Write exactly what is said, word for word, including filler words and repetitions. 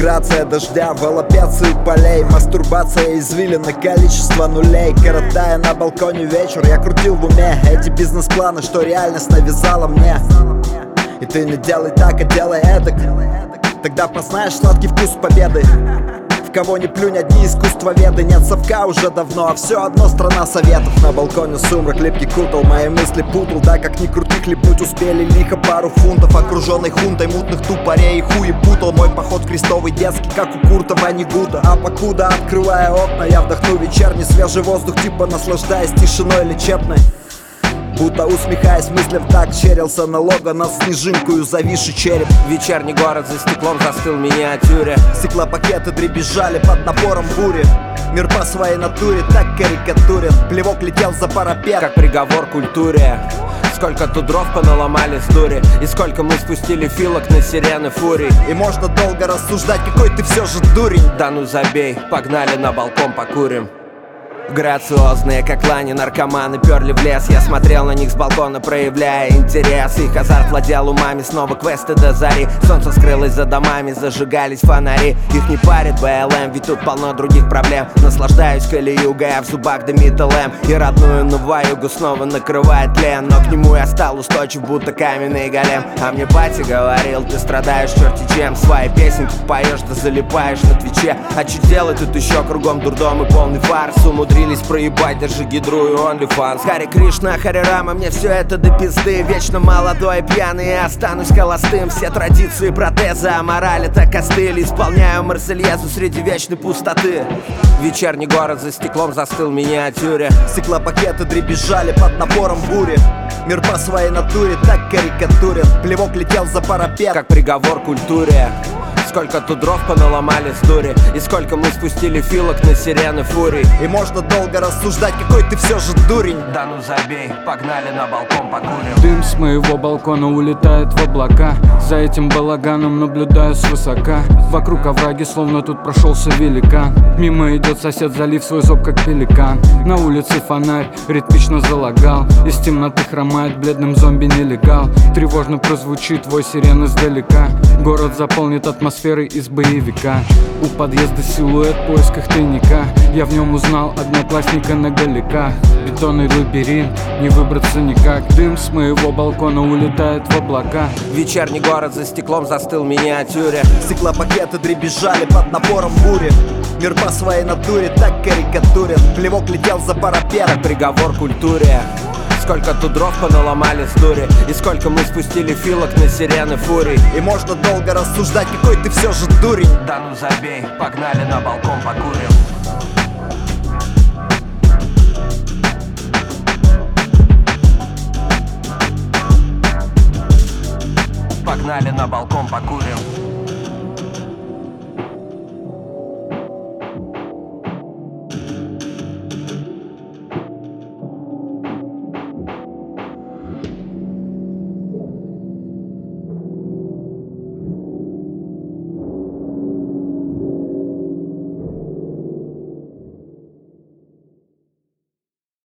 грация дождя, волопеции полей, мастурбация извилина, количество нулей. Коротая на балконе вечер, я крутил в уме эти бизнес-планы, что реальность навязала мне. И ты не делай так, а делай эдак, тогда познаешь сладкий вкус победы. В кого не плюнь, одни искусствоведы. Нет совка уже давно, а все одно страна советов. На балконе сумрак липкий кутал, мои мысли путал. Да как ни крути, хлебнуть успели лихо пару фунтов. Окруженный хунтой мутных тупорей и хуи путал. Мой поход крестовый детский, как у Куртова, а не Гута. А покуда, открывая окна, я вдохну вечерний свежий воздух, типа наслаждаясь тишиной лечебной. Будто усмехаясь мыслям так черился налога на снежинку зависший череп. Вечерний город за стеклом застыл в миниатюре. Стеклопакеты дребезжали под напором бури. Мир по своей натуре так карикатурен. Плевок летел за парапет, как приговор культуре. Сколько тут дров поналомали с дури, и сколько мы спустили филок на сирены фурий. И можно долго рассуждать, какой ты все же дурень. Да ну забей, погнали на балкон покурим. Грациозные, как лани, наркоманы перли в лес. Я смотрел на них с балкона, проявляя интерес. Их азарт владел умами, снова квесты до зари. Солнце скрылось за домами, зажигались фонари. Их не парит БЛМ, ведь тут полно других проблем. Наслаждаюсь колеюгой, а в зубах дымит ЛМ. И родную Новоюгу снова накрывает тлен. Но к нему я стал устойчив, будто каменный голем. А мне батя говорил, ты страдаешь черти чем. Свои песенки поешь, да залипаешь на твиче. А что делать тут еще кругом дурдом и полный фарс. Умудрились проебать даже гидру и OnlyFans. Харе Кришна, Харе Рама, мне все это до пизды. Вечно молодой и пьяный, и останусь холостым. Все традиции протезы, а мораль это костыль. Исполняю Марсельезу среди вечной пустоты. Вечерний город за стеклом застыл в миниатюре. Стеклопакеты дребезжали под напором бури. Мир по своей натуре так карикатурен. Плевок летел за парапет, как приговор культуре. Сколько тут дров поналомали с дури, и сколько мы спустили филок на сирены фурий. И можно долго рассуждать, какой ты все же дурень. Да ну забей, погнали на балкон покурим. Дым с моего балкона улетает в облака. За этим балаганом наблюдаю свысока. Вокруг овраги, словно тут прошелся великан. Мимо идет сосед, залив свой зоб как пеликан. На улице фонарь ритмично залагал. Из темноты хромает бледным зомби нелегал. Тревожно прозвучит твой сирен издалека. Город заполнит атмосферой из боевика. У подъезда силуэт в поисках тайника. Я в нем узнал одноклассника на галиках. Бетонный лабиринт, не выбраться никак. Дым с моего балкона улетает в облака. Вечерний город за стеклом застыл в миниатюре. Стеклопакеты дребезжали под напором бури. Мир по своей натуре так карикатурен. Плевок летел за парапет, как приговор культуре. Сколько тут дров поналомали с дури, и сколько мы спустили филок на сирены фурий. И можно долго рассуждать, какой ты все же дурень. Да ну забей, погнали на балкон покурим. Погнали на балкон покурим.